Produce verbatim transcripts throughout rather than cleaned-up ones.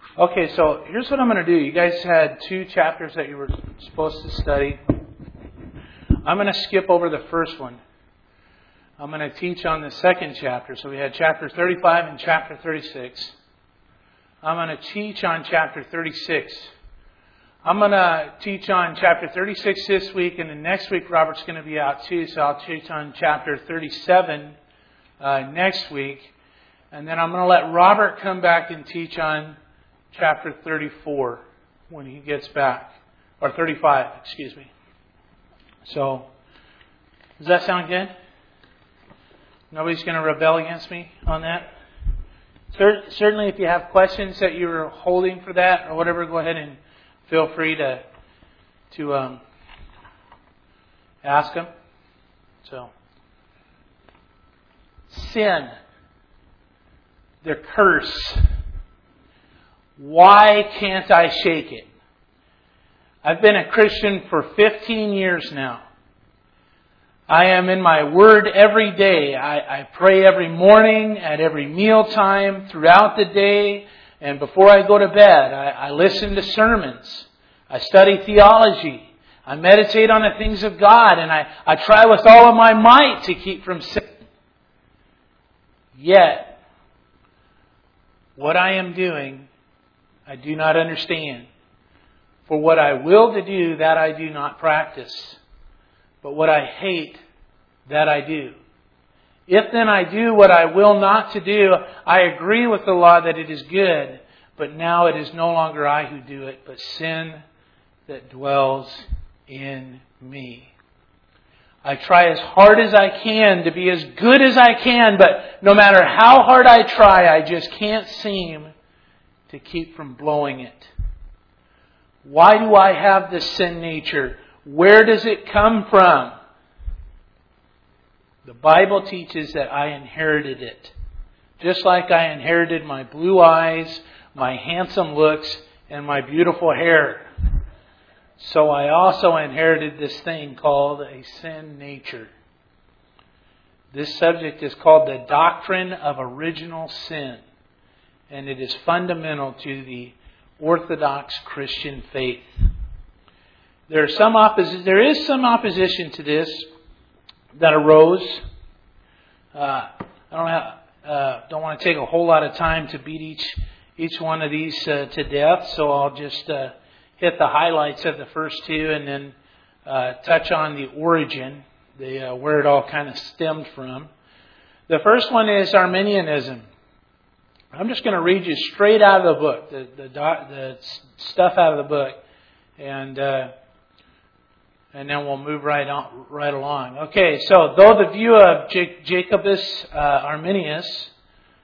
Okay, so here's what I'm going to do. You guys had two chapters that you were supposed to study. I'm going to skip over the first one. I'm going to teach on the second chapter. So we had chapter thirty-five and chapter thirty-six. I'm going to teach on chapter thirty-six. I'm going to teach on chapter thirty-six this week, and then next week Robert's going to be out too, so I'll teach on chapter thirty-seven uh, next week. And then I'm going to let Robert come back and teach on chapter thirty-four when he gets back. Or thirty-five, excuse me. So, does that sound good? Nobody's going to rebel against me on that? Certainly if you have questions that you're holding for that or whatever, go ahead and feel free to to um, ask them. So, sin, the curse. Why can't I shake it? I've been a Christian for fifteen years now. I am in my Word every day. I, I pray every morning, at every mealtime, throughout the day, and before I go to bed. I, I listen to sermons. I study theology. I meditate on the things of God, and I, I try with all of my might to keep from sin. Yet, what I am doing, I do not understand. For what I will to do, that I do not practice. But what I hate, that I do. If then I do what I will not to do, I agree with the law that it is good. But now it is no longer I who do it, but sin that dwells in me. I try as hard as I can to be as good as I can, but no matter how hard I try, I just can't seem to keep from blowing it. Why do I have this sin nature? Where does it come from? The Bible teaches that I inherited it. Just like I inherited my blue eyes, my handsome looks, and my beautiful hair. So I also inherited this thing called a sin nature. This subject is called the doctrine of original sin. And it is fundamental to the Orthodox Christian faith. There are some oppos- There is some opposition to this that arose. Uh, I don't have, uh, don't want to take a whole lot of time to beat each each one of these uh, to death, so I'll just uh, hit the highlights of the first two and then uh, touch on the origin, the uh, where it all kind of stemmed from. The first one is Arminianism. I'm just going to read you straight out of the book, the the, the stuff out of the book, and uh, and then we'll move right on, right along. Okay, so though the view of Jacobus uh, Arminius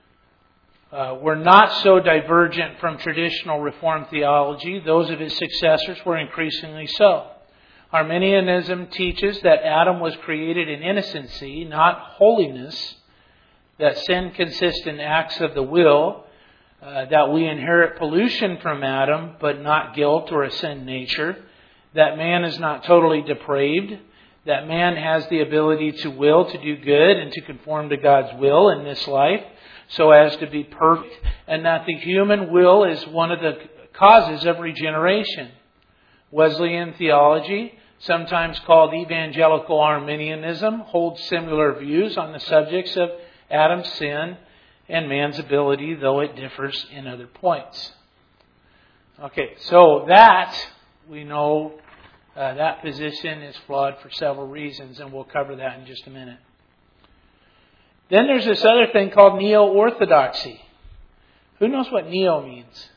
uh, were not so divergent from traditional Reformed theology, those of his successors were increasingly so. Arminianism teaches that Adam was created in innocency, not holiness. That sin consists in acts of the will, uh, that we inherit pollution from Adam, but not guilt or a sin nature, that man is not totally depraved, that man has the ability to will to do good and to conform to God's will in this life, so as to be perfect, and that the human will is one of the causes of regeneration. Wesleyan theology, sometimes called evangelical Arminianism, holds similar views on the subjects of Adam's sin and man's ability, though it differs in other points. Okay, so that, we know uh, that position is flawed for several reasons, and we'll cover that in just a minute. Then there's this other thing called neo-orthodoxy. Who knows what neo means?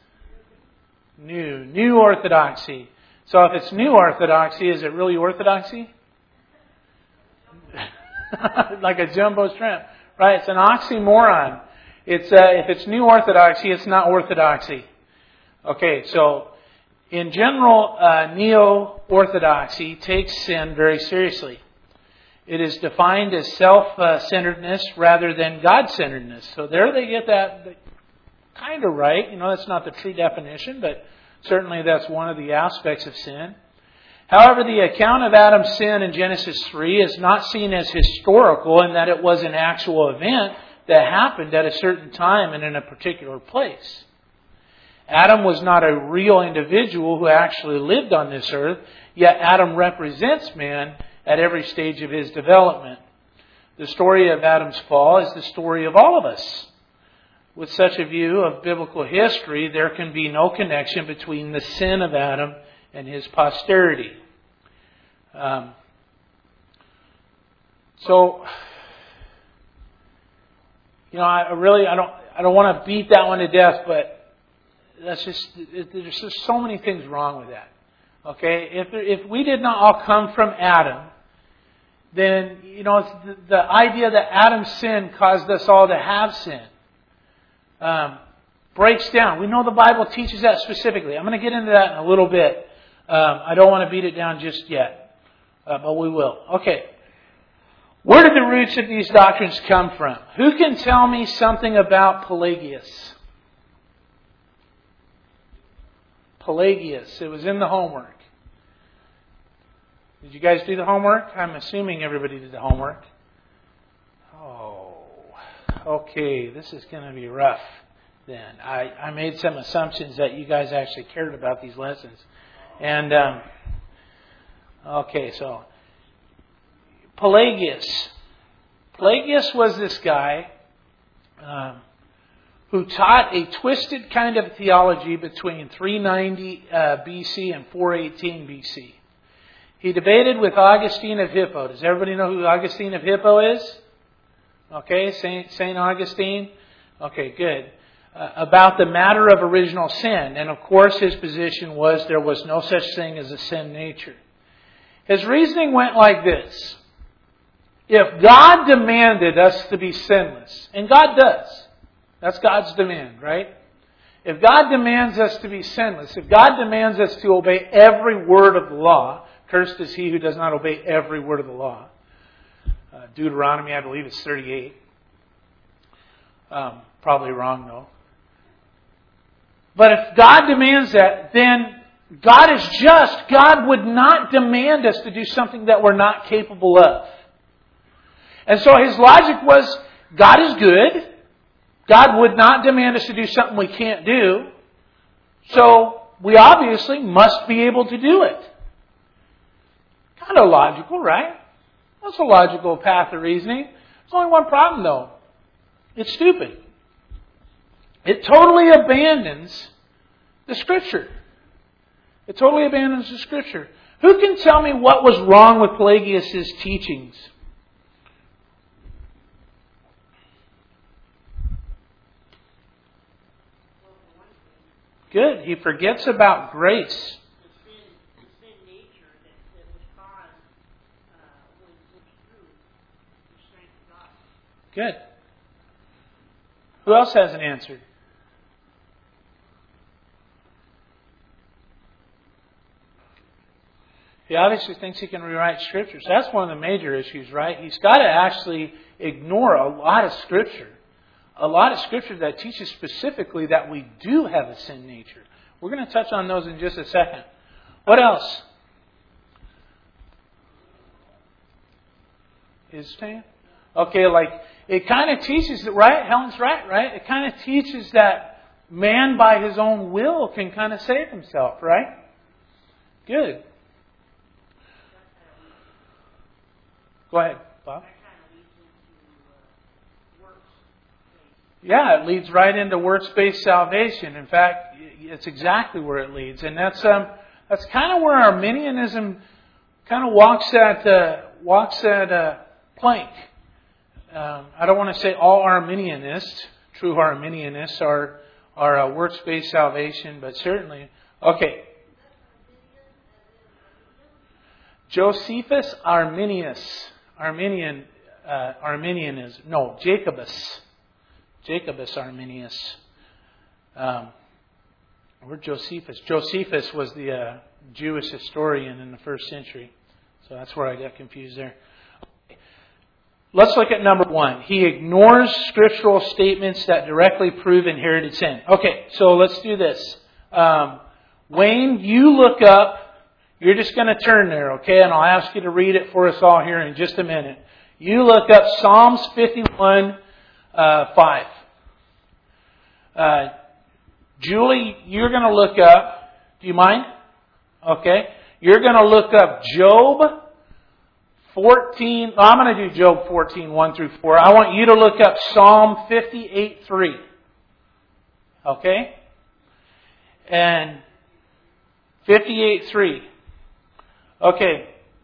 New. New orthodoxy. So if it's new orthodoxy, is it really orthodoxy? Like a jumbo shrimp. Right, it's an oxymoron. It's uh, if it's new orthodoxy, it's not orthodoxy. Okay, so in general, uh, neo-orthodoxy takes sin very seriously. It is defined as self-centeredness rather than God-centeredness. So there they get that kind of right. You know, that's not the true definition, but certainly that's one of the aspects of sin. However, the account of Adam's sin in Genesis three is not seen as historical in that it was an actual event that happened at a certain time and in a particular place. Adam was not a real individual who actually lived on this earth, yet Adam represents man at every stage of his development. The story of Adam's fall is the story of all of us. With such a view of biblical history, there can be no connection between the sin of Adam and his posterity. Um, so, you know, I really, I don't, I don't want to beat that one to death, but that's just, there's just so many things wrong with that. Okay, if if we did not all come from Adam, then you know it's the, the idea that Adam's sin caused us all to have sin um, breaks down. We know the Bible teaches that specifically. I'm going to get into that in a little bit. Um, I don't want to beat it down just yet, uh, but we will. Okay. Where did the roots of these doctrines come from? Who can tell me something about Pelagius? Pelagius. It was in the homework. Did you guys do the homework? I'm assuming everybody did the homework. Oh, okay. This is going to be rough then. I, I made some assumptions that you guys actually cared about these lessons. And, um, okay, so Pelagius. Pelagius was this guy um, who taught a twisted kind of theology between three ninety uh, B C and four eighteen B C. He debated with Augustine of Hippo. Does everybody know who Augustine of Hippo is? Okay, Saint Saint Augustine. Okay, good. Uh, about the matter of original sin. And of course his position was there was no such thing as a sin nature. His reasoning went like this. If God demanded us to be sinless, and God does, that's God's demand, right? If God demands us to be sinless, if God demands us to obey every word of the law, cursed is he who does not obey every word of the law. Uh, Deuteronomy, I believe it's thirty-eight. Um, probably wrong though. But if God demands that, then God is just. God would not demand us to do something that we're not capable of. And so his logic was, God is good. God would not demand us to do something we can't do. So we obviously must be able to do it. Kind of logical, right? That's a logical path of reasoning. There's only one problem though. It's stupid. It totally abandons the Scripture. It totally abandons the Scripture. Who can tell me what was wrong with Pelagius' teachings? Good. He forgets about grace. Good. Who else has an answer? He obviously thinks he can rewrite Scripture. So that's one of the major issues, right? He's got to actually ignore a lot of Scripture. A lot of Scripture that teaches specifically that we do have a sin nature. We're going to touch on those in just a second. What else? Is saying? Okay, like, it kind of teaches, right? Helen's right, right? It kind of teaches that man by his own will can kind of save himself, right? Good. Go ahead, Bob. Yeah, it leads right into works-based salvation. In fact, it's exactly where it leads. And that's um, that's kind of where Arminianism kind of walks that, uh, walks that uh, plank. Um, I don't want to say all Arminianists, true Arminianists, are, are uh, works-based salvation, but certainly. Okay. Josephus Arminius. Arminian, uh, Arminianism. No, Jacobus. Jacobus Arminius. Um, or Josephus. Josephus was the uh, Jewish historian in the first century. So that's where I got confused there. Let's look at number one. He ignores scriptural statements that directly prove inherited sin. Okay, so let's do this. Um, Wayne, you look up. You're just going to turn there, okay? And I'll ask you to read it for us all here in just a minute. You look up Psalms fifty-one, uh, five. Uh, Julie, you're going to look up, do you mind? Okay. You're going to look up Job fourteen. I'm going to do Job fourteen, one through four. I want you to look up Psalm fifty-eight, three. Okay? And fifty-eight, three. Okay.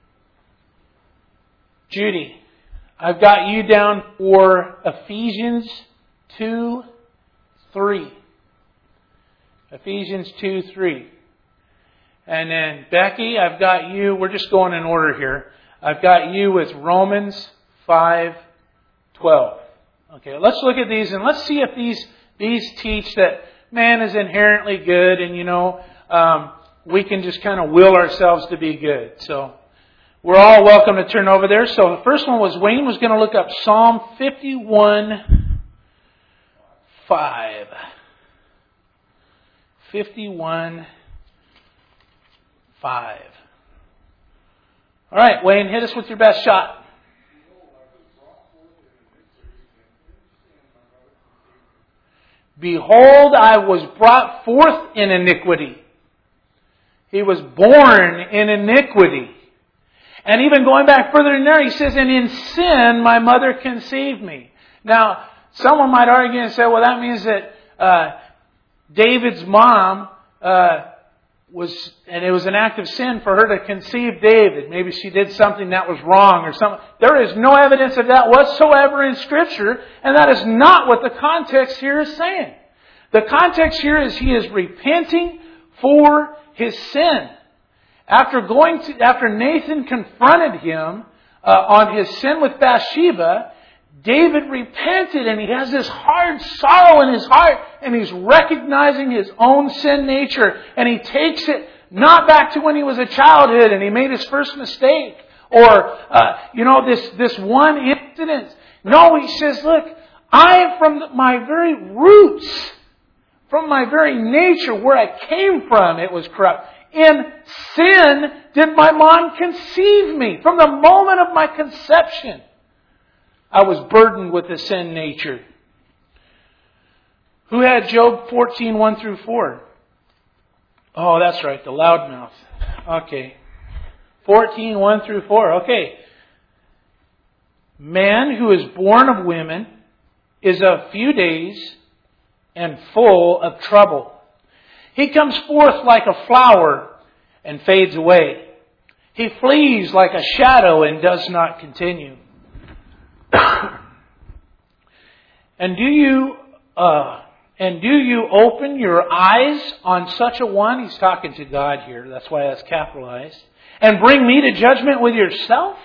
Judy, I've got you down for Ephesians two, three. Ephesians two, three. And then Becky, I've got you, we're just going in order here. I've got you with Romans five, twelve. Okay, let's look at these and let's see if these these teach that man is inherently good and, you know, um, we can just kind of will ourselves to be good. So we're all welcome to turn over there. So the first one was Wayne was going to look up Psalm fifty-one, five. fifty-one, five. All right, Wayne, hit us with your best shot. Behold, I was brought forth in iniquity. He was born in iniquity. And even going back further in there, he says, and in sin my mother conceived me. Now, someone might argue and say, well, that means that uh, David's mom uh, was, and it was an act of sin for her to conceive David. Maybe she did something that was wrong or something. There is no evidence of that whatsoever in Scripture, and that is not what the context here is saying. The context here is he is repenting for his sin. After going to, after Nathan confronted him uh, on his sin with Bathsheba, David repented and he has this hard sorrow in his heart and he's recognizing his own sin nature and he takes it not back to when he was a childhood and he made his first mistake or, uh, you know, this, this one incident. No, he says, look, I from my very roots, from my very nature, where I came from, it was corrupt. In sin did my mom conceive me. From the moment of my conception, I was burdened with the sin nature. Who had Job fourteen, one through four? Oh, that's right, the loudmouth. Okay. fourteen, one through four. Okay. Man who is born of women is of few days and full of trouble. He comes forth like a flower and fades away. He flees like a shadow and does not continue. And do you uh, and do you open your eyes on such a one? He's talking to God here. That's why that's capitalized. And bring me to judgment with yourself?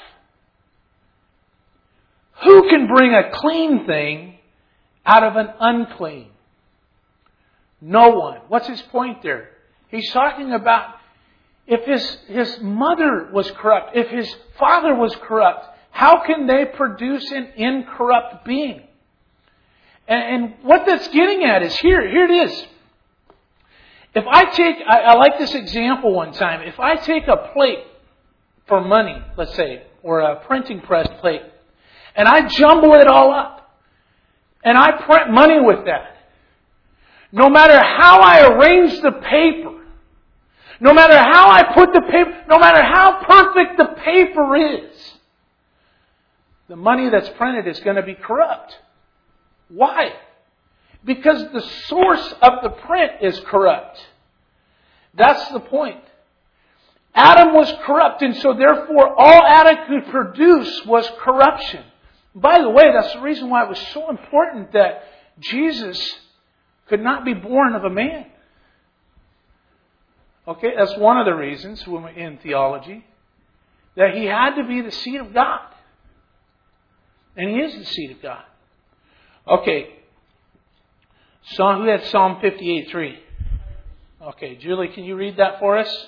Who can bring a clean thing out of an unclean? No one. What's his point there? He's talking about if his, his mother was corrupt, if his father was corrupt, how can they produce an incorrupt being? And, and what that's getting at is here, here it is. If I take, I, I like this example one time. If I take a plate for money, let's say, or a printing press plate, and I jumble it all up, and I print money with that, no matter how I arrange the paper, no matter how I put the paper, no matter how perfect the paper is, the money that's printed is going to be corrupt. Why? Because the source of the print is corrupt. That's the point. Adam was corrupt, and so therefore all Adam could produce was corruption. By the way, that's the reason why it was so important that Jesus could not be born of a man. Okay, that's one of the reasons in theology. That he had to be the seed of God. And he is the seed of God. Okay. So who had Psalm fifty-eight, three? Okay, Julie, can you read that for us?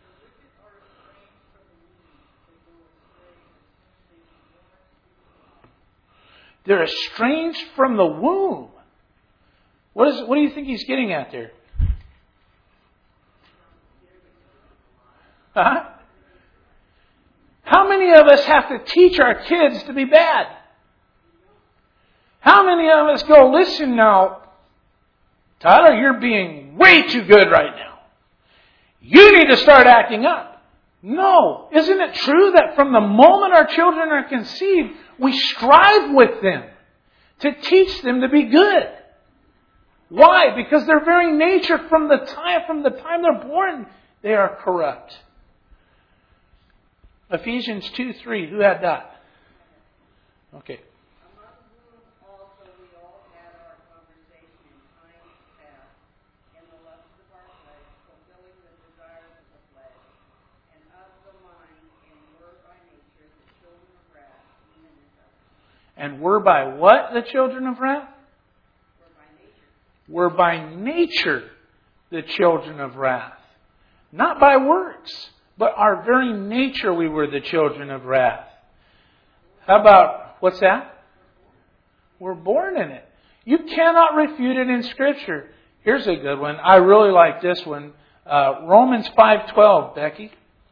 They're estranged from the womb. What is? What do you think he's getting at there? Huh? How many of us have to teach our kids to be bad? How many of us go, listen now, Tyler, you're being way too good right now. You need to start acting up. No. Isn't it true that from the moment our children are conceived, we strive with them to teach them to be good? Why? Because their very nature from the time, from the time they're born, they are corrupt. Ephesians two three. Who had that? Okay. Among whom also we all had our conversation in times past, in the lusts of our flesh, fulfilling the desires of the flesh, and of the mind, and were by nature the children of wrath, even as others. And we're by what the children of wrath? We're by nature. We're by nature the children of wrath. Not by works, but our very nature we were the children of wrath. How about, what's that? We're born in it. You cannot refute it in Scripture. Here's a good one. I really like this one. Uh, Romans five twelve, Becky.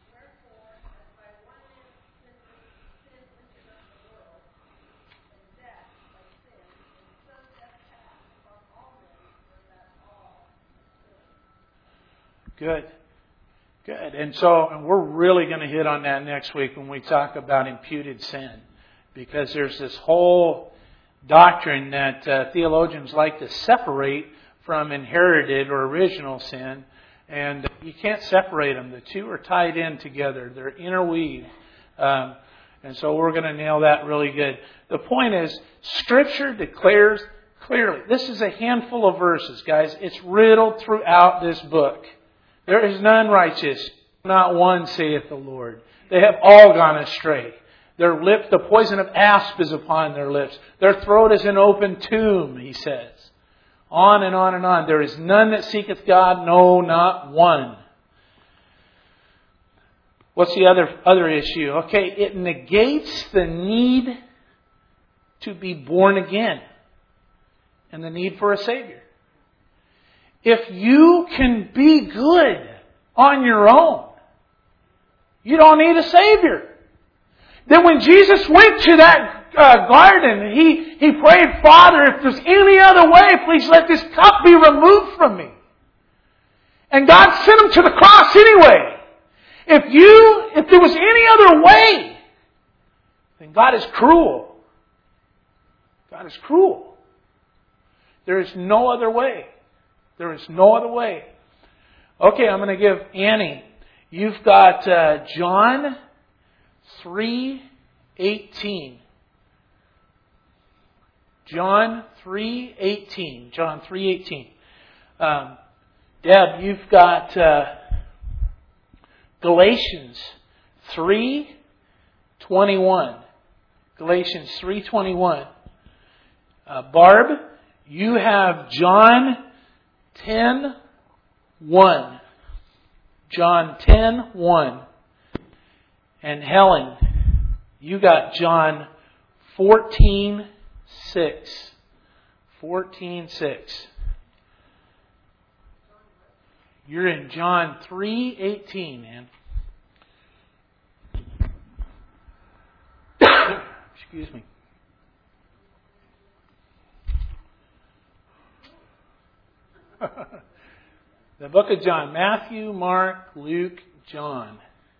Good. Good. And so and we're really going to hit on that next week when we talk about imputed sin. Because there's this whole doctrine that uh, theologians like to separate from inherited or original sin. And you can't separate them. The two are tied in together. They're interweaved. Um, and so we're going to nail that really good. The point is, Scripture declares clearly. This is a handful of verses, guys. It's riddled throughout this book. There is none righteous, not one, saith the Lord. They have all gone astray. Their lips, the poison of asp is upon their lips. Their throat is an open tomb, he says. On and on and on. There is none that seeketh God, no, not one. What's the other, other issue? Okay, it negates the need to be born again and the need for a Savior. If you can be good on your own, you don't need a Savior. Then when Jesus went to that uh, garden, he, he prayed, Father, if there's any other way, please let this cup be removed from me. And God sent him to the cross anyway. If you, if there was any other way, then God is cruel. God is cruel. There is no other way. There is no other way. Okay, I'm going to give Annie. You've got uh, John three eighteen. John three eighteen. John three eighteen. Um, Deb, you've got uh, Galatians three twenty-one. Galatians three twenty-one. Uh, Barb, you have John ten one. John ten one. And Helen, you got John fourteen six. fourteen six. You're in John three eighteen, man. Excuse me. The book of John. Matthew, Mark, Luke, John.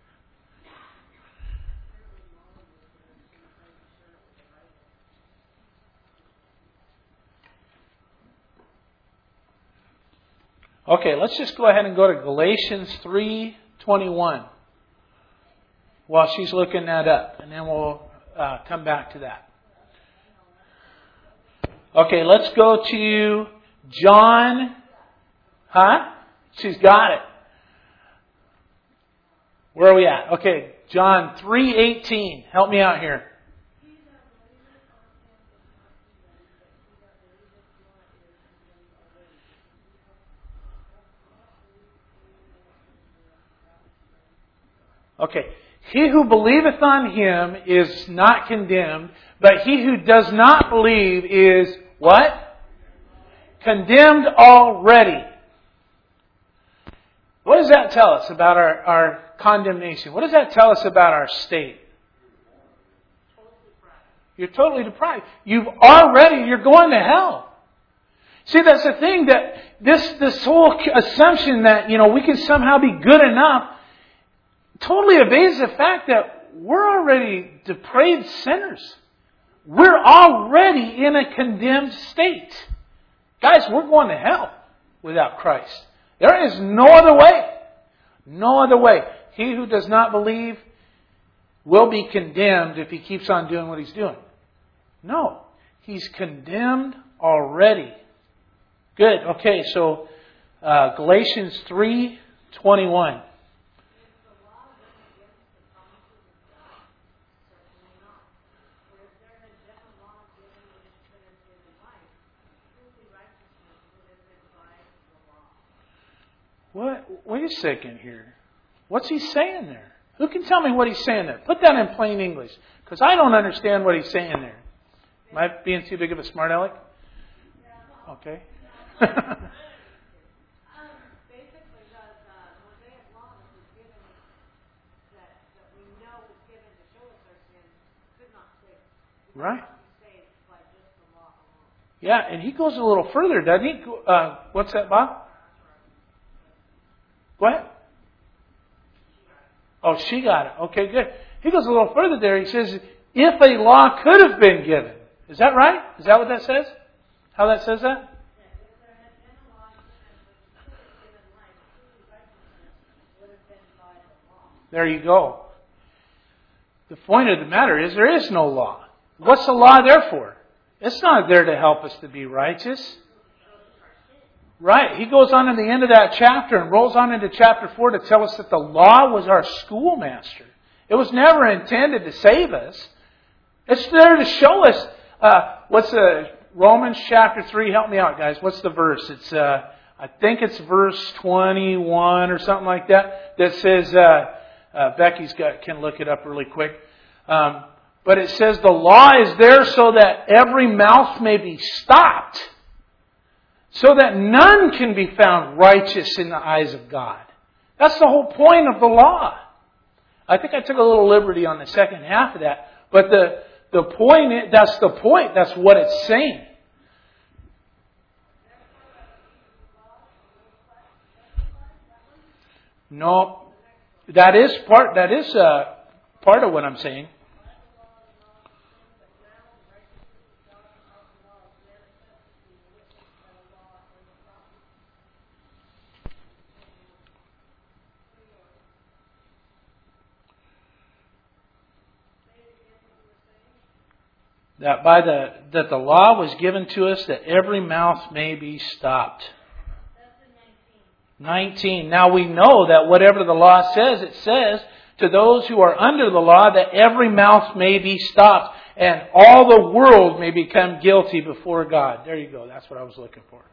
Okay, let's just go ahead and go to Galatians three twenty-one while she's looking that up, and then we'll uh, come back to that. Okay, let's go to John. Huh? She's got it. Where are we at? Okay, John three eighteen. Help me out here. Okay. He who believeth on Him is not condemned, but he who does not believe is what? Condemned already. What does that tell us about our, our condemnation? What does that tell us about our state? You're totally deprived. You've already, you're going to hell. See, that's the thing, that this, this whole assumption that, you know, we can somehow be good enough totally evades the fact that we're already depraved sinners. We're already in a condemned state. Guys, we're going to hell without Christ. There is no other way. No other way. He who does not believe will be condemned if he keeps on doing what he's doing. No. He's condemned already. Good. Okay, so uh, Galatians three twenty-one. What? Wait a second here. What's he saying there? Who can tell me what he's saying there? Put that in plain English, because I don't understand what he's saying there. Am I being too big of a smart aleck? Okay. Right. Yeah, and he goes a little further, doesn't he? Uh, what's that, Bob? What? Oh, she got it. Okay, good. He goes a little further there. He says, if a law could have been given. Is that right? Is that what that says? How that says that? There you go. The point of the matter is there is no law. What's the law there for? It's not there to help us to be righteous. Right. He goes on in the end of that chapter and rolls on into chapter four to tell us that the law was our schoolmaster. It was never intended to save us. It's there to show us, uh, what's the, Romans chapter three, help me out guys, what's the verse? It's, uh, I think it's verse twenty-one or something like that, that says, uh, uh, Becky's got, can look it up really quick. Um, but it says the law is there so that every mouth may be stopped, so that none can be found righteous in the eyes of God. That's the whole point of the law. I think I took a little liberty on the second half of that, but the the point, that's the point. That's what it's saying. No, that is part. That is uh, part of what I'm saying. That by the that the law was given to us that every mouth may be stopped. nineteen. Now we know that whatever the law says, it says to those who are under the law that every mouth may be stopped and all the world may become guilty before God. There you go. That's what I was looking for.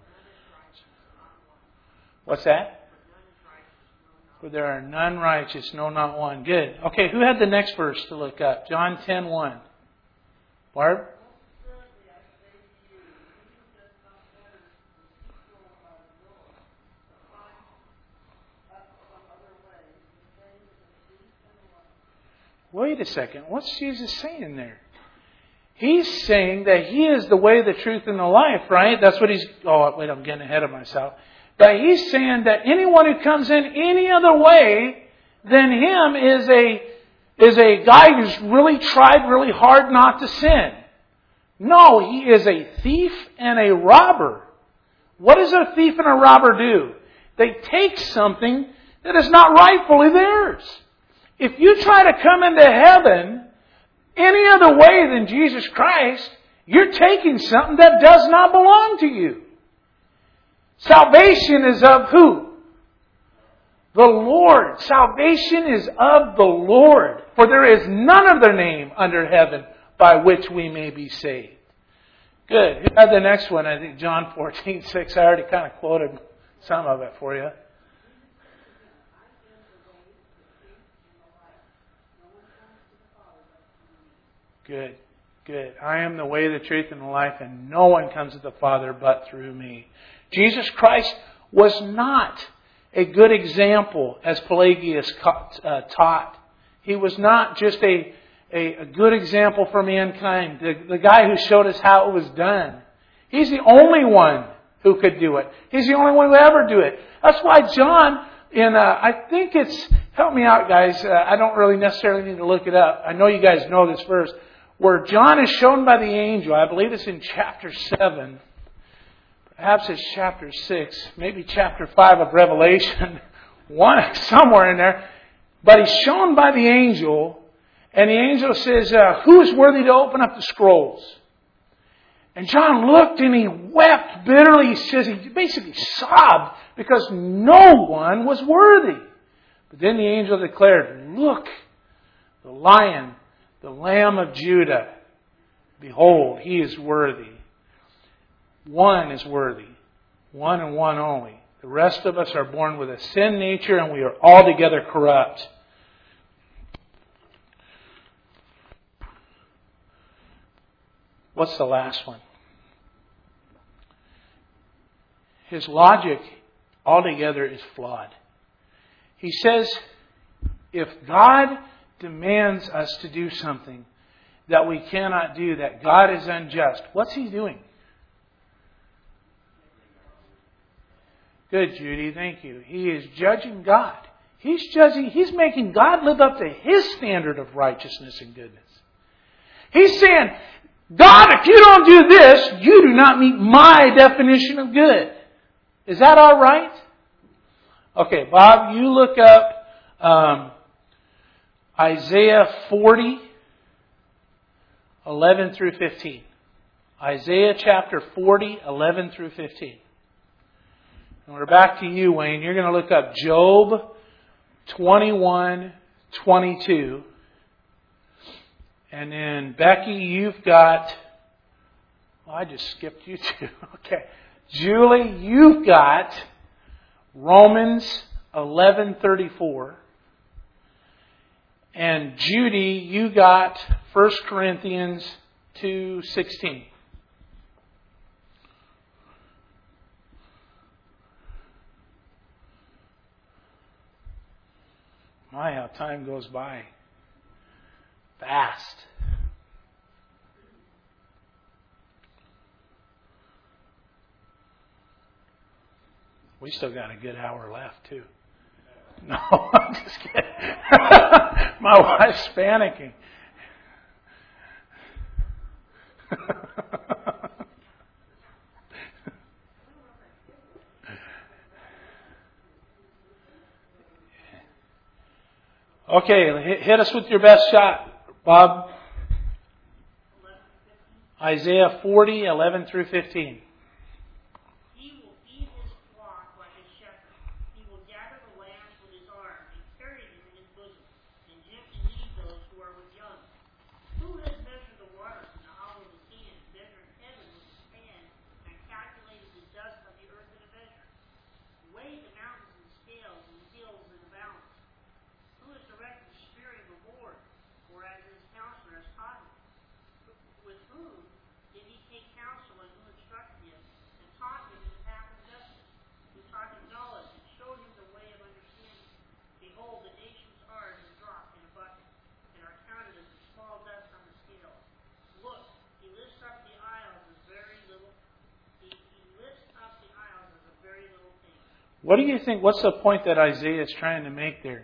What's that? For there are none righteous, no, not one. Good. Okay, who had the next verse to look up? John ten one. Barb? Wait a second. What's Jesus saying there? He's saying that He is the way, the truth, and the life, right? That's what He's... Oh, wait, I'm getting ahead of myself. But He's saying that anyone who comes in any other way than Him is a... is a guy who's really tried really hard not to sin. No, he is a thief and a robber. What does a thief and a robber do? They take something that is not rightfully theirs. If you try to come into heaven any other way than Jesus Christ, you're taking something that does not belong to you. Salvation is of who? The Lord. Salvation is of the Lord. For there is none other name under heaven by which we may be saved. Good. Who had the next one? I think John fourteen six. I already kind of quoted some of it for you. Good. Good. I am the way, the truth, and the life, and no one comes to the Father but through me. Jesus Christ was not a good example, as Pelagius uh, taught. He was not just a, a, a good example for mankind, the, the guy who showed us how it was done. He's the only one who could do it. He's the only one who ever do it. That's why John, in uh, I think it's, help me out guys, uh, I don't really necessarily need to look it up. I know you guys know this verse. Where John is shown by the angel, I believe it's in chapter seven. Perhaps it's chapter six, maybe chapter five of Revelation. One, somewhere in there. But he's shown by the angel, and the angel says, uh, who is worthy to open up the scrolls? And John looked and he wept bitterly. He says he basically sobbed because no one was worthy. But then the angel declared, look, the Lion, the Lamb of Judah, behold, he is worthy. One is worthy. One and one only. The rest of us are born with a sin nature and we are altogether corrupt. What's the last one? His logic altogether is flawed. He says, if God demands us to do something that we cannot do, that God is unjust, what's He doing? Good, Judy. Thank you. He is judging God. He's judging, He's making God live up to His standard of righteousness and goodness. He's saying, God, if you don't do this, you do not meet my definition of good. Is that all right? Okay, Bob, you look up um, Isaiah forty, eleven through fifteen. Isaiah chapter forty, eleven through fifteen. And we're back to you, Wayne. You're going to look up Job twenty-one, twenty-two. And then, Becky, you've got... Well, I just skipped you too. Okay. Julie, you've got Romans eleven thirty-four. And Judy, you got First Corinthians two sixteen. My, how time goes by fast. We still got a good hour left, too. No, I'm just kidding. My wife's panicking. Okay, hit us with your best shot, Bob. Isaiah forty, eleven through fifteen. What do you think? What's the point that Isaiah is trying to make there?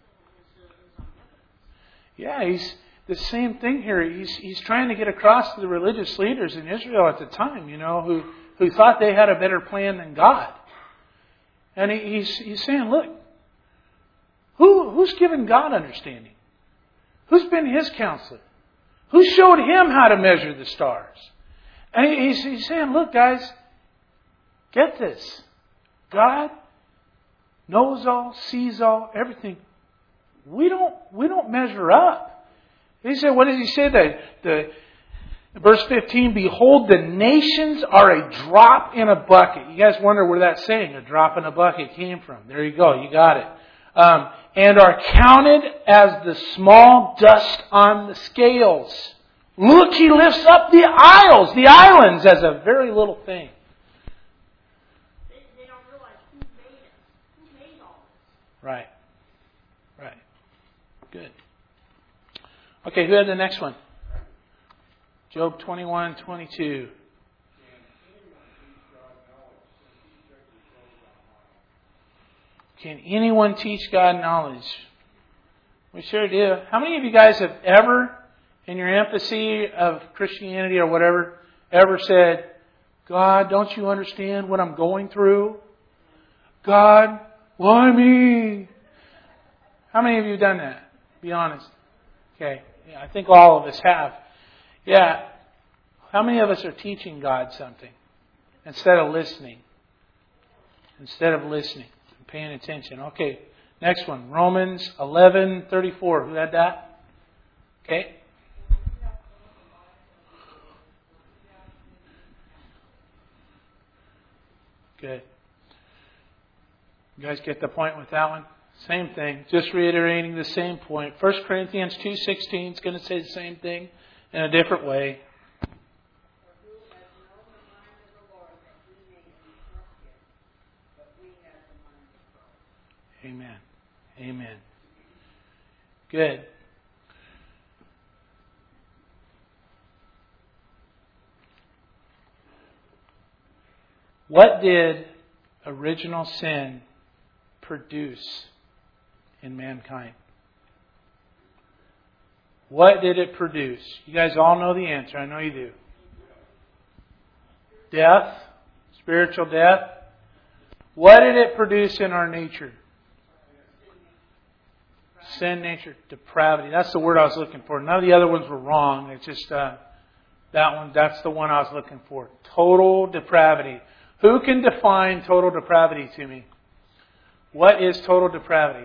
Yeah, he's the same thing here. He's he's trying to get across to the religious leaders in Israel at the time, you know, who, who thought they had a better plan than God. And he, he's he's saying, look, who who's given God understanding? Who's been His counselor? Who showed Him how to measure the stars? And he, he's he's saying, look, guys, get this. God knows all, sees all, everything. We don't we don't measure up. He said, what does He say? That the verse fifteen, behold, the nations are a drop in a bucket. You guys wonder where that saying, a drop in a bucket, came from. There you go, you got it. Um, and are counted as the small dust on the scales. Look, He lifts up the isles, the islands, as a very little thing. Right. Right. Good. Okay, who had the next one? Job twenty-one, twenty-two. Can anyone teach God knowledge? We sure do. How many of you guys have ever, in your empathy of Christianity or whatever, ever said, God, don't you understand what I'm going through? God, why me? How many of you have done that? Be honest. Okay. Yeah, I think all of us have. Yeah. How many of us are teaching God something instead of listening? Instead of listening and paying attention. Okay. Next one. Romans eleven thirty-four. Who had that? Okay. Good. You guys get the point with that one? Same thing. Just reiterating the same point. First Corinthians two sixteen is going to say the same thing in a different way. Amen. Amen. Good. What did original sin produce in mankind? What did it produce? You guys all know the answer. I know you do. Death. Spiritual death. What did it produce in our nature? Sin, nature, depravity. That's the word I was looking for. None of the other ones were wrong. It's just uh, that one. That's the one I was looking for. Total depravity. Who can define total depravity to me? What is total depravity?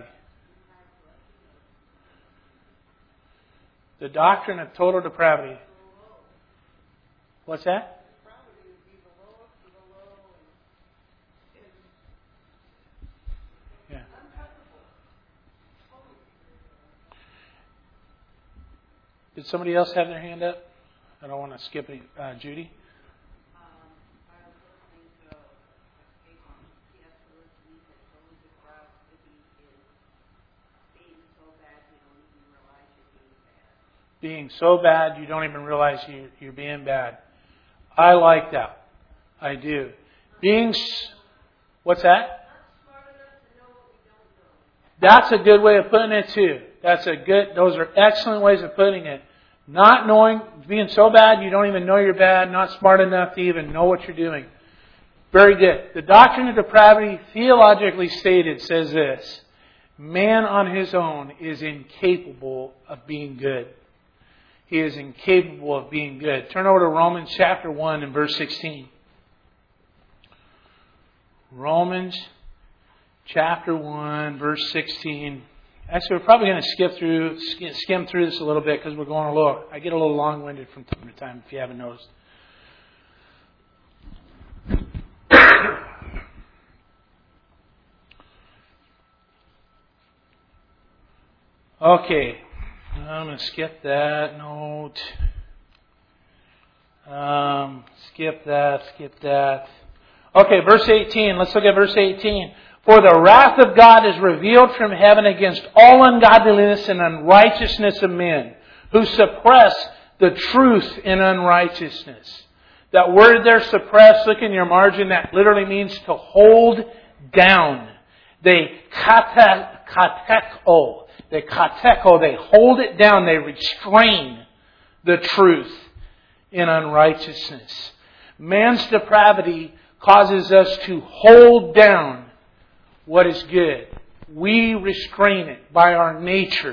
The doctrine of total depravity. What's that? Yeah. Did somebody else have their hand up? I don't want to skip any. Uh, Judy? Being so bad you don't even realize you, you're being bad. I like that. I do. Being... What's that? That's a good way of putting it too. That's a good... Those are excellent ways of putting it. Not knowing... Being so bad you don't even know you're bad. Not smart enough to even know what you're doing. Very good. The doctrine of depravity, theologically stated, says this. Man on his own is incapable of being good. He is incapable of being good. Turn over to Romans chapter one and verse sixteen. Romans chapter one, verse sixteen. Actually, we're probably going to skip through, skim through this a little bit because we're going a little, I get a little long-winded from time to time if you haven't noticed. Okay. I'm going to skip that note. Um, skip that, skip that. Okay, verse eighteen. Let's look at verse eighteen. For the wrath of God is revealed from heaven against all ungodliness and unrighteousness of men, who suppress the truth in unrighteousness. That word there, suppress, look in your margin, that literally means to hold down. They kate, kateko. They kateko, they hold it down, they restrain the truth in unrighteousness. Man's depravity causes us to hold down what is good. We restrain it by our nature.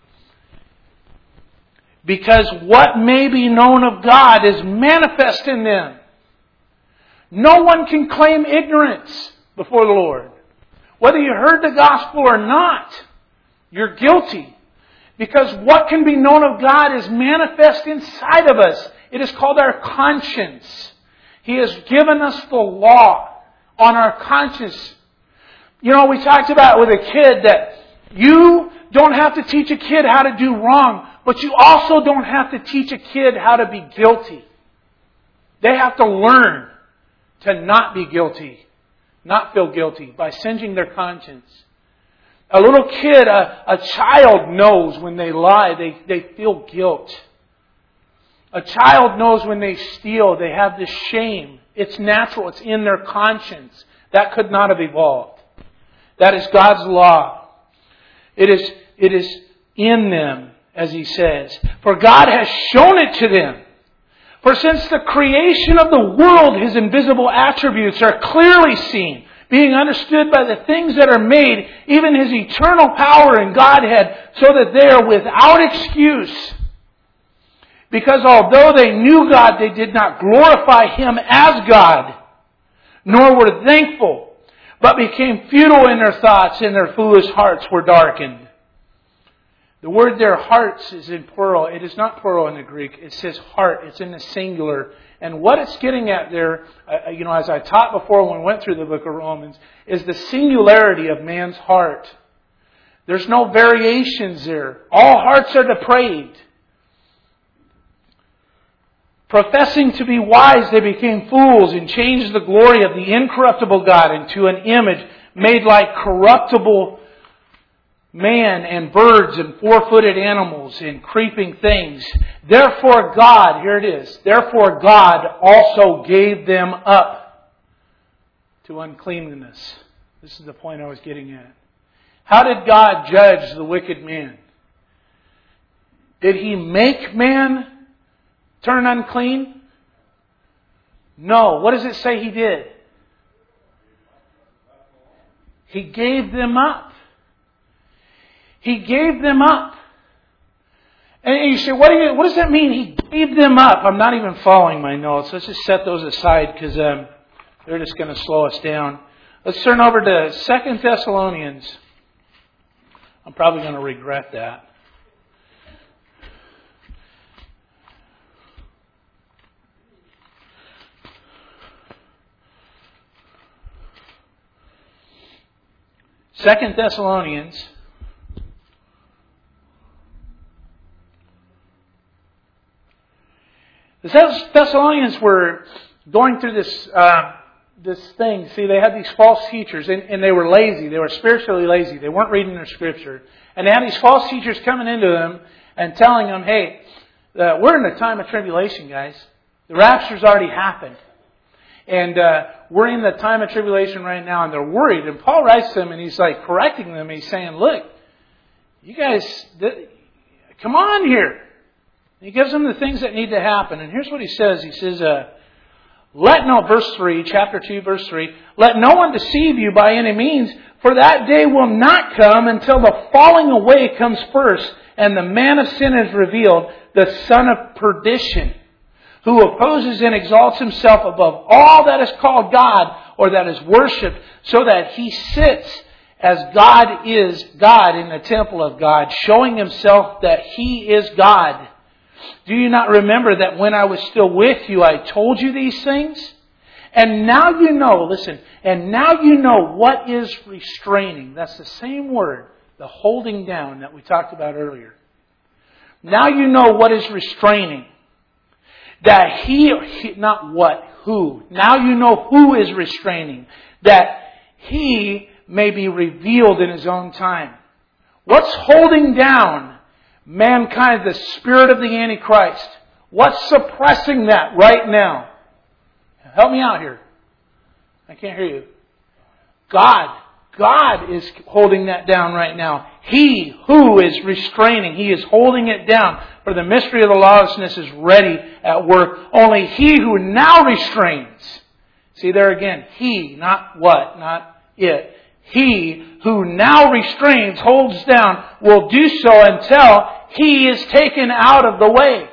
Because what may be known of God is manifest in them. No one can claim ignorance before the Lord. Whether you heard the gospel or not, you're guilty. Because what can be known of God is manifest inside of us. It is called our conscience. He has given us the law on our conscience. You know, we talked about with a kid that you don't have to teach a kid how to do wrong, but you also don't have to teach a kid how to be guilty. They have to learn to not be guilty, not feel guilty by singeing their conscience. A little kid, a, a child knows when they lie, they, they feel guilt. A child knows when they steal, they have this shame. It's natural, it's in their conscience. That could not have evolved. That is God's law. It is, it is in them, as He says. For God has shown it to them. For since the creation of the world, His invisible attributes are clearly seen, being understood by the things that are made, even His eternal power and Godhead, so that they are without excuse. Because although they knew God, they did not glorify Him as God, nor were thankful, but became futile in their thoughts, and their foolish hearts were darkened. The word there, hearts, is in plural. It is not plural in the Greek. It says heart. It's in the singular. And what it's getting at there, uh, you know, as I taught before when we went through the book of Romans, is the singularity of man's heart. There's no variations there. All hearts are depraved. Professing to be wise, they became fools and changed the glory of the incorruptible God into an image made like corruptible man and birds and four-footed animals and creeping things. Therefore God, here it is, therefore God also gave them up to uncleanness. This is the point I was getting at. How did God judge the wicked man? Did He make man turn unclean? No. What does it say He did? He gave them up. He gave them up. And you say, what, do you, what does that mean? He gave them up. I'm not even following my notes. Let's just set those aside because um, they're just going to slow us down. Let's turn over to Second Thessalonians. I'm probably going to regret that. Second Thessalonians. The Thessalonians were going through this uh, this thing. See, they had these false teachers, and, and they were lazy. They were spiritually lazy. They weren't reading their Scripture. And they had these false teachers coming into them and telling them, hey, uh, we're in a time of tribulation, guys. The rapture's already happened. And uh, we're in the time of tribulation right now, and they're worried. And Paul writes to them, and he's like correcting them. He's saying, look, you guys, th- come on here. He gives them the things that need to happen. And here's what he says. He says, uh, let no, verse three, chapter two, verse three, let no one deceive you by any means, for that day will not come until the falling away comes first, and the man of sin is revealed, the son of perdition, who opposes and exalts himself above all that is called God or that is worshipped, so that he sits as God is God in the temple of God, showing himself that he is God. Do you not remember that when I was still with you, I told you these things? And now you know, listen, and now you know what is restraining. That's the same word, the holding down that we talked about earlier. Now you know what is restraining. That he, he, not what, who. Now you know who is restraining. That he may be revealed in his own time. What's holding down mankind, the spirit of the Antichrist? What's suppressing that right now? Help me out here. I can't hear you. God. God is holding that down right now. He who is restraining, He is holding it down. For the mystery of the lawlessness is ready at work. Only He who now restrains. See there again. He, not what, not it. He who now restrains, holds down, will do so until He is taken out of the way.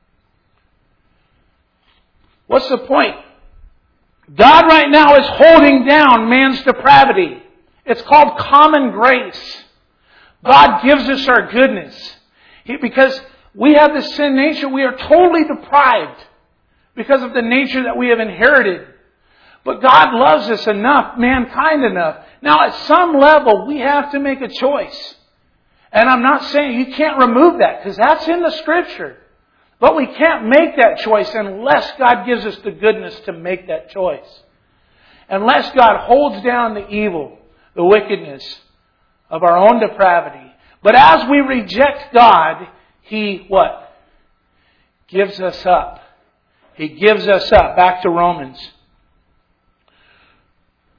What's the point? God right now is holding down man's depravity. It's called common grace. God gives us our goodness. He, because we have the sin nature, we are totally deprived because of the nature that we have inherited. But God loves us enough, mankind enough. Now at some level, we have to make a choice. And I'm not saying you can't remove that, because that's in the Scripture. But we can't make that choice unless God gives us the goodness to make that choice. Unless God holds down the evil, the wickedness of our own depravity. But as we reject God, He, what? Gives us up. He gives us up. Back to Romans.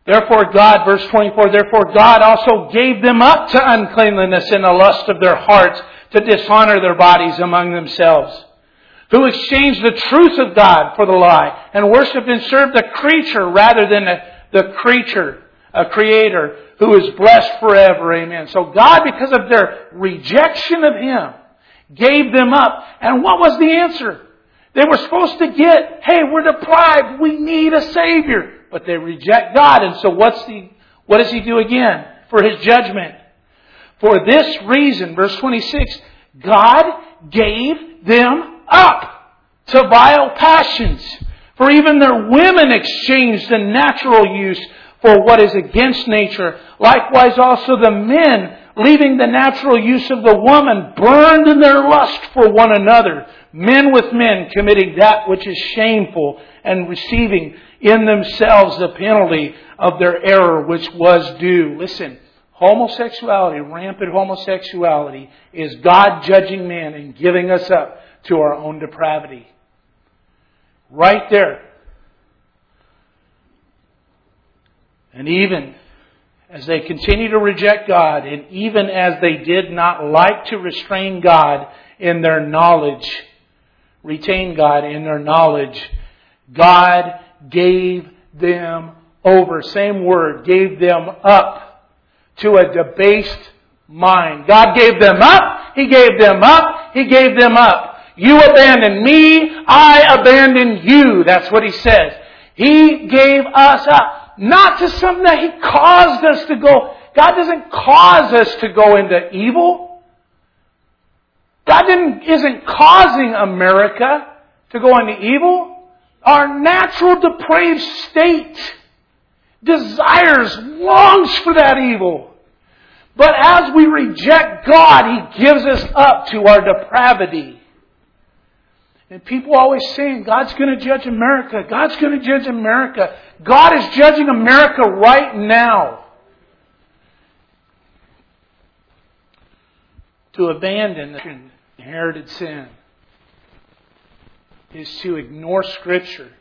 Therefore God, verse twenty-four, therefore God also gave them up to uncleanliness in the lust of their hearts to dishonor their bodies among themselves, who exchanged the truth of God for the lie and worshipped and served the creature rather than the, the creature, a creator who is blessed forever. Amen. So God, because of their rejection of Him, gave them up. And what was the answer? They were supposed to get, hey, we're deprived. We need a Savior. But they reject God. And so what's the, what does He do again for His judgment? For this reason, verse twenty-six, God gave them up to vile passions. For even their women exchanged the natural use for what is against nature. Likewise also the men, leaving the natural use of the woman, burned in their lust for one another. Men with men committing that which is shameful and receiving in themselves the penalty of their error which was due. Listen, homosexuality, rampant homosexuality, is God judging man and giving us up to our own depravity. Right there. And even as they continue to reject God, and even as they did not like to restrain God in their knowledge, retain God in their knowledge, God gave them over. Same word, gave them up to a debased mind. God gave them up. He gave them up. He gave them up. You abandoned me. I abandoned you. That's what He says. He gave us up. Not to something that He caused us to go. God doesn't cause us to go into evil. God didn't, isn't causing America to go into evil. Our natural depraved state desires, longs for that evil. But as we reject God, He gives us up to our depravity. And people always saying, God's going to judge America. God's going to judge America. God is judging America right now. To abandon the inherited sin is to ignore Scripture.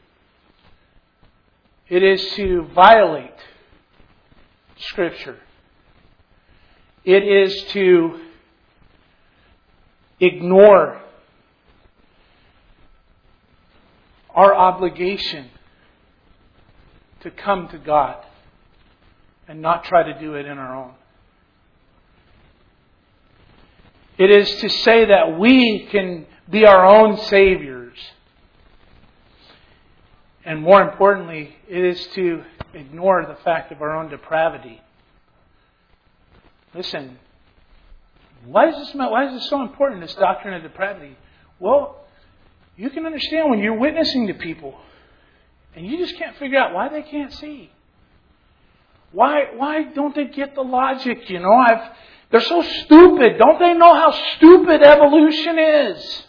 It is to violate Scripture. It is to ignore our obligation to come to God and not try to do it in our own. It is to say that we can be our own saviors. And more importantly, it is to ignore the fact of our own depravity. Listen, why is this, why is this so important, this doctrine of depravity? Well, you can understand when you're witnessing to people and you just can't figure out why they can't see. Why why don't they get the logic? You know, I've they're so stupid. Don't they know how stupid evolution is?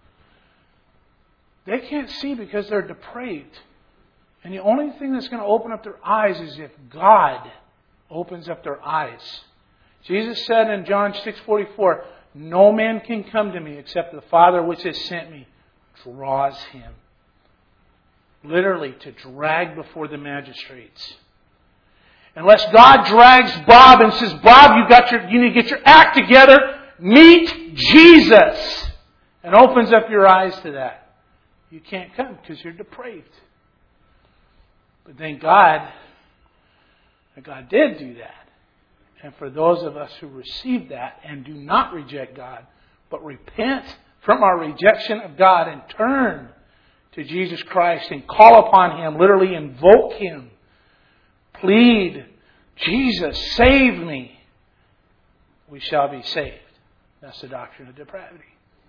They can't see because they're depraved. And the only thing that's going to open up their eyes is if God opens up their eyes. Jesus said in John six forty-four, no man can come to me except the Father which has sent me draws him. Literally, to drag before the magistrates. Unless God drags Bob and says, Bob, you got your, you need to get your act together, meet Jesus, and opens up your eyes to that. You can't come because you're depraved. But thank God that God did do that. And for those of us who receive that and do not reject God, but repent from our rejection of God and turn to Jesus Christ and call upon Him, literally invoke Him, plead, Jesus, save me, we shall be saved. That's the doctrine of depravity.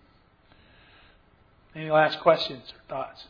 Any last questions or thoughts?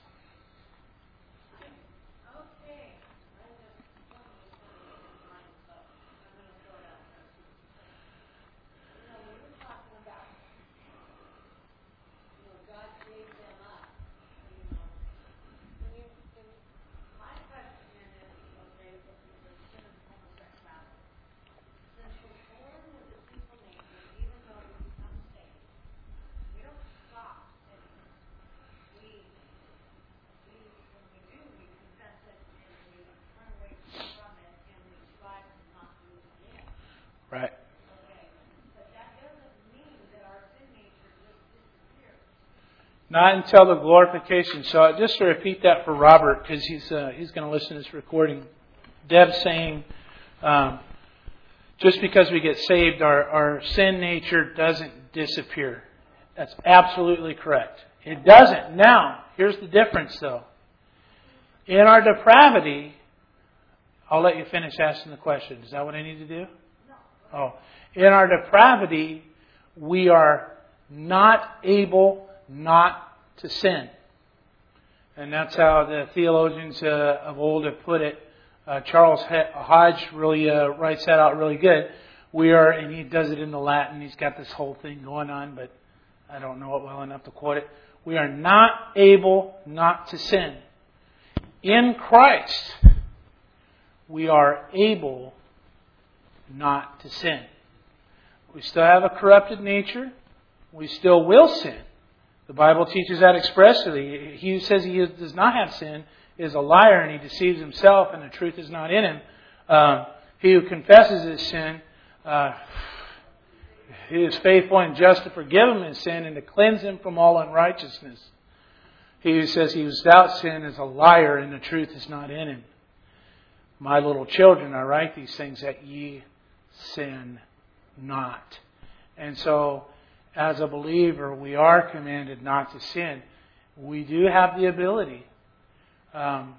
Not until the glorification. So just to repeat that for Robert, because he's uh, he's going to listen to this recording. Deb's saying, um, just because we get saved, our, our sin nature doesn't disappear. That's absolutely correct. It doesn't. Now, here's the difference, though. In our depravity, I'll let you finish asking the question. Is that what I need to do? No. Oh, in our depravity, we are not able not to sin. And that's how the theologians uh, of old have put it. Uh, Charles Hodge really uh, writes that out really good. We are, and he does it in the Latin. He's got this whole thing going on, but I don't know it well enough to quote it. We are not able not to sin. In Christ, we are able not to sin. We still have a corrupted nature. We still will sin. The Bible teaches that expressly. He who says he does not have sin is a liar, and he deceives himself, and the truth is not in him. Um, he who confesses his sin, uh, he is faithful and just to forgive him his sin and to cleanse him from all unrighteousness. He who says he is without sin is a liar, and the truth is not in him. My little children, I write these things that ye sin not. And so, as a believer, we are commanded not to sin. We do have the ability. Um,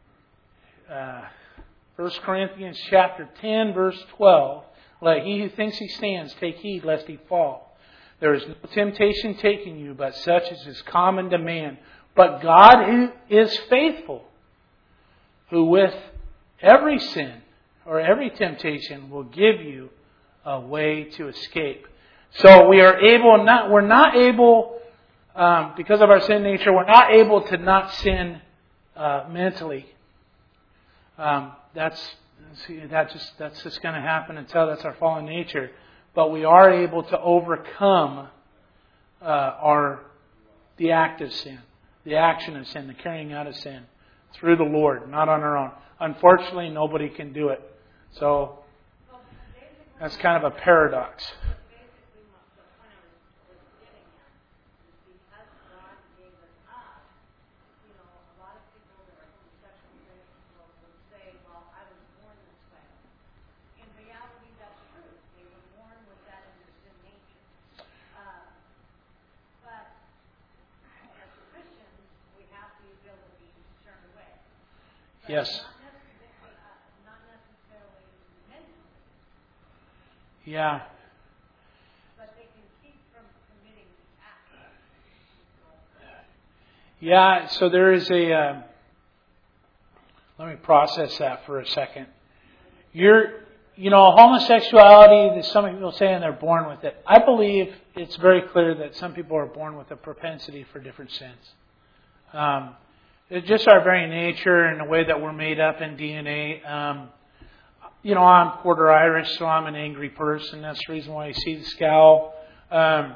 uh, First Corinthians chapter ten, verse twelve. Let he who thinks he stands take heed lest he fall. There is no temptation taking you, but such as is common to man. But God who is faithful, who with every sin or every temptation will give you a way to escape. So we are able not. We're not able um, because of our sin nature. We're not able to not sin uh, mentally. Um, that's that just that's just going to happen until that's our fallen nature. But we are able to overcome uh, our the act of sin, the action of sin, the carrying out of sin through the Lord, not on our own. Unfortunately, nobody can do it. So that's kind of a paradox. Yes. Not necessarily mentally. Yeah. But they can keep from committing acts. Yeah, so there is a... Uh, let me process that for a second. You're, you know, homosexuality, some people say and they're born with it. I believe it's very clear that some people are born with a propensity for different sins. Um It's just our very nature and the way that we're made up in D N A. Um, you know, I'm quarter Irish, so I'm an angry person. That's the reason why you see the scowl. Um,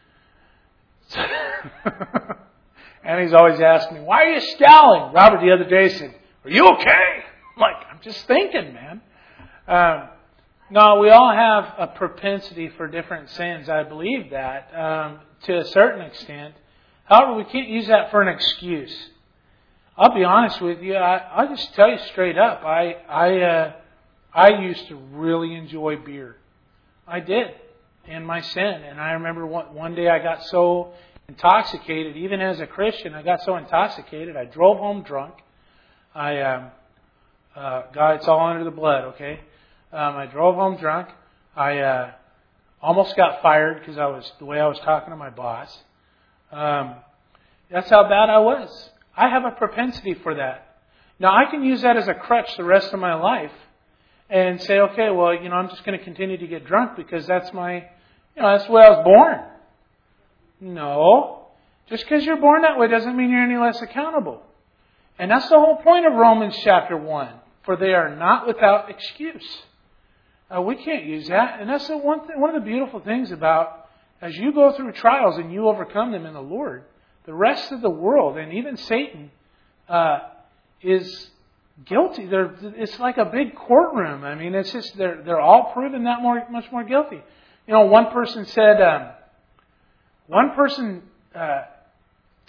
and he's always asking me, why are you scowling? Robert the other day said, are you okay? I'm like, I'm just thinking, man. Um, no, we all have a propensity for different sins. I believe that um, to a certain extent. However, we can't use that for an excuse. I'll be honest with you. I, I'll just tell you straight up. I I uh, I used to really enjoy beer. I did in my sin, and I remember one, one day I got so intoxicated. Even as a Christian, I got so intoxicated. I drove home drunk. I um, uh, God, it's all under the blood. Okay, um, I drove home drunk. I uh, almost got fired because I was the way I was talking to my boss. Um, that's how bad I was. I have a propensity for that. Now, I can use that as a crutch the rest of my life and say, okay, well, you know, I'm just going to continue to get drunk because that's my, you know, that's the way I was born. No. Just because you're born that way doesn't mean you're any less accountable. And that's the whole point of Romans chapter one. For they are not without excuse. Uh, we can't use that. And that's the one, th- one of the beautiful things about as you go through trials and you overcome them in the Lord, the rest of the world, and even Satan, uh, is guilty. They're, it's like a big courtroom. I mean, it's just they're they're all proven that more much more guilty. You know, one person said, um, one person uh,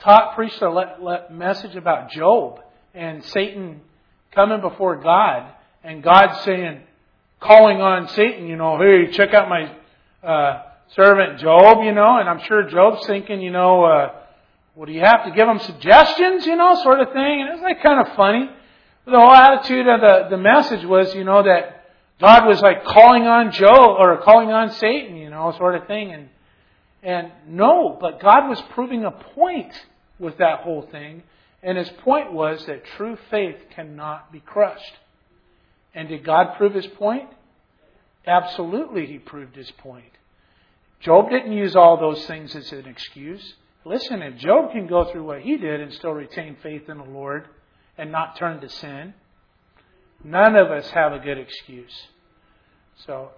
taught, preached a le- le- message about Job and Satan coming before God and God saying, calling on Satan, you know, hey, check out my uh, servant Job, you know, and I'm sure Job's thinking, you know, uh, well, do you have to give him suggestions, you know, sort of thing? And it was like kind of funny. The whole attitude of the, the message was, you know, that God was like calling on Job or calling on Satan, you know, sort of thing. And and no, but God was proving a point with that whole thing. And His point was that true faith cannot be crushed. And did God prove His point? Absolutely, He proved His point. Job didn't use all those things as an excuse. Listen, if Job can go through what he did and still retain faith in the Lord and not turn to sin, none of us have a good excuse. So,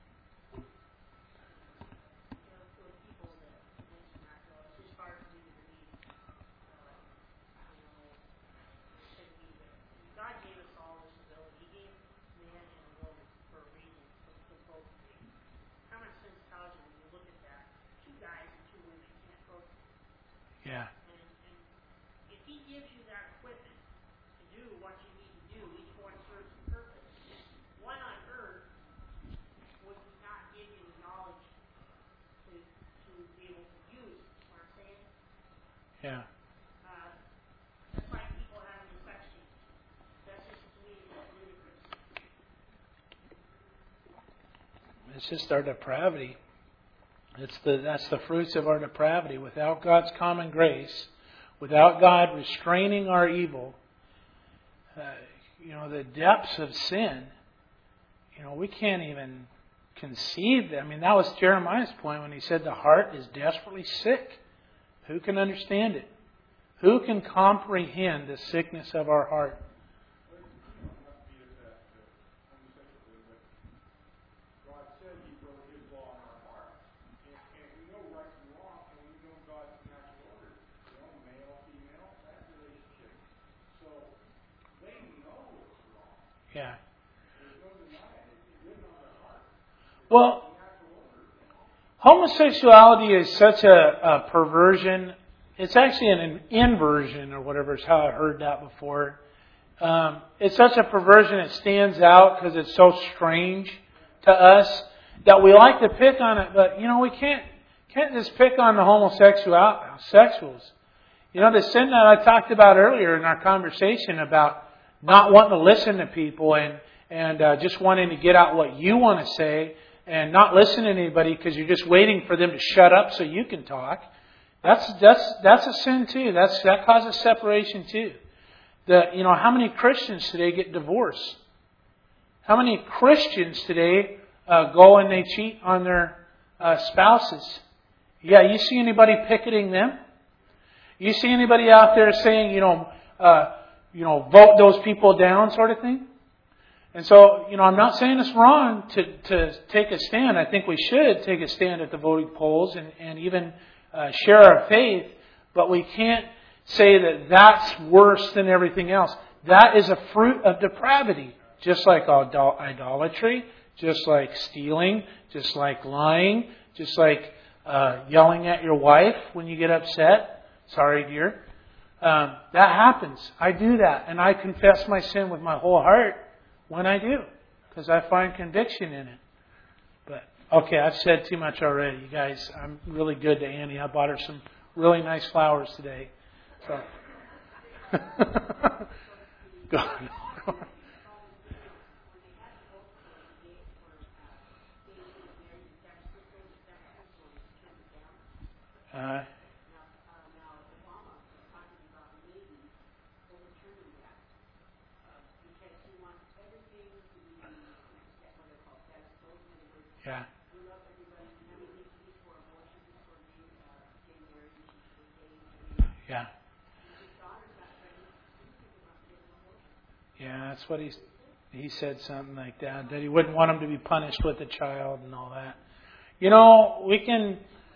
yeah. If He gives you that equipment to do what you need to do, each one serves a purpose. Why on earth would He not give you the knowledge to to be able to use? What I'm saying? Yeah. Uh, that's like people having the sex change. That's just to me ludicrous. It's just our depravity. It's the that's the fruits of our depravity. Without God's common grace, without God restraining our evil, uh, you know, the depths of sin, you know, we can't even conceive that. I mean, that was Jeremiah's point when he said the heart is desperately sick. Who can understand it? Who can comprehend the sickness of our heart? Yeah. Well, homosexuality is such a, a perversion. It's actually an inversion or whatever is how I heard that before. Um, it's such a perversion it stands out because it's so strange to us that we like to pick on it. But, you know, we can't can't just pick on the homosexuals. You know, the sin that I talked about earlier in our conversation about not wanting to listen to people and, and uh, just wanting to get out what you want to say and not listening to anybody because you're just waiting for them to shut up so you can talk. That's that's that's a sin too. That's that causes separation too. The you know how many Christians today get divorced? How many Christians today uh, go and they cheat on their uh, spouses? Yeah, you see anybody picketing them? You see anybody out there saying you know uh, you know vote those people down, sort of thing? And so, you know, I'm not saying it's wrong to, to take a stand. I think we should take a stand at the voting polls and, and even uh, share our faith. But we can't say that that's worse than everything else. That is a fruit of depravity. Just like idolatry, just like stealing, just like lying, just like uh, yelling at your wife when you get upset. Sorry, dear. Um, that happens. I do that. And I confess my sin with my whole heart. When I do, because I find conviction in it. But, okay, I've said too much already. You guys, I'm really good to Annie. I bought her some really nice flowers today. So, go on. Uh, yeah. Yeah. Yeah, that's what he he said, something like that. That he wouldn't want him to be punished with a child and all that. You know, we can.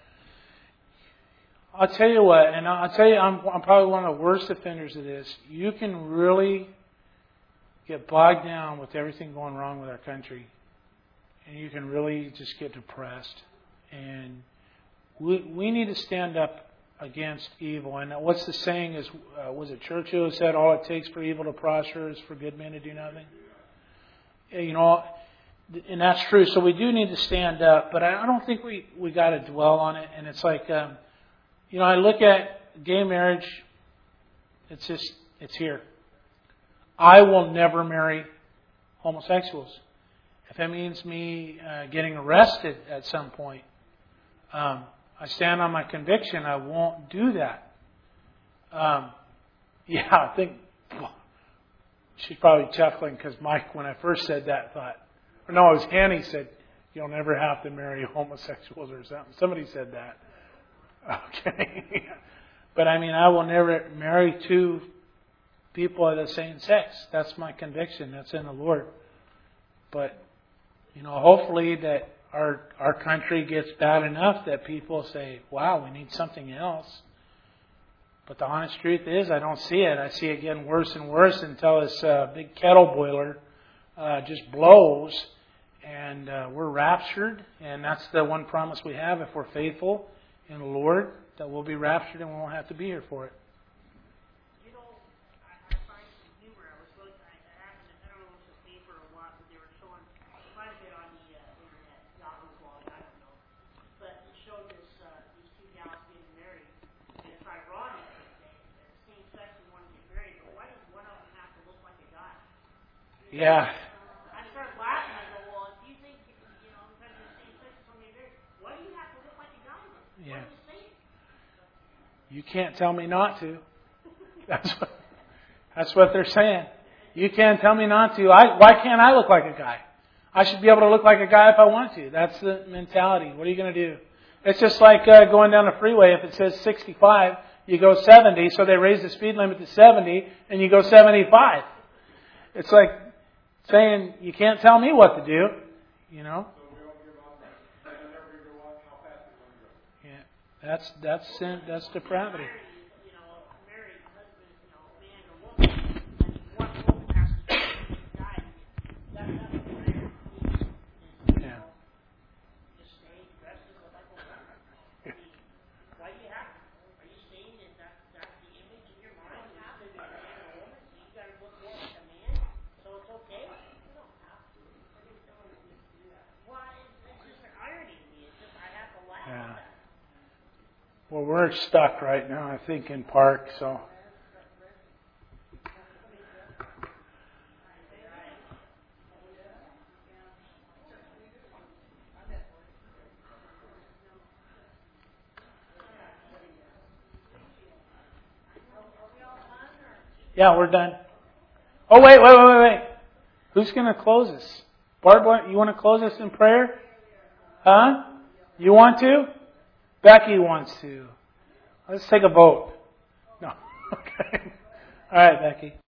I'll tell you what, and I'll tell you, I'm, I'm probably one of the worst offenders of this. You can really get bogged down with everything going wrong with our country. And you can really just get depressed. And we we need to stand up against evil. And what's the saying? Is uh, was it Churchill who said, "All it takes for evil to prosper is for good men to do nothing"? You know, and that's true. So we do need to stand up, but I don't think we we got to dwell on it. And it's like, um, you know, I look at gay marriage. It's just it's here. I will never marry homosexuals. If that means me uh, getting arrested at some point, um, I stand on my conviction. I won't do that. Um, yeah, I think well, she's probably chuckling because Mike, when I first said that, thought, or no, it was Annie said, "You'll never have to marry homosexuals" or something. Somebody said that. Okay, but I mean, I will never marry two people of the same sex. That's my conviction. That's in the Lord. But you know, hopefully that our our country gets bad enough that people say, "Wow, we need something else." But the honest truth is, I don't see it. I see it getting worse and worse until this uh, big kettle boiler uh, just blows, and uh, we're raptured. And that's the one promise we have if we're faithful in the Lord, that we'll be raptured and we won't have to be here for it. Yeah. I started laughing. I go, well, if you think, you know, because you're same sex, somebody married, why do you have to look like a guy then? Yeah. What are you saying? You can't tell me not to. That's what, that's what they're saying. You can't tell me not to. I, why can't I look like a guy? I should be able to look like a guy if I want to. That's the mentality. What are you going to do? It's just like uh, going down the freeway. If it says sixty-five, you go seventy. So they raise the speed limit to seventy, and you go seventy-five. It's like saying, you can't tell me what to do, you know. Yeah, that's that's sin, that's depravity. You know, a married husband, you know, man or woman, and one woman has to be a guy. That, that's what marriage means. Is, Yeah. just stay dressed as like a woman. I mean, why do you have to? Are you saying that, that that's the image in your mind? You have to be a man or a woman, so you got to look more like a man, so it's okay? You don't have to. Why? It's, it's just an irony to me. It's just, I have to laugh Yeah. at that. Well, we're stuck right now, I think, in Park, so. Yeah, we're done. Oh, wait, wait, wait, wait, wait. Who's going to close us? Barb, you want to close us in prayer? Huh? You want to? Becky wants to. Let's take a vote. No. Okay. All right, Becky.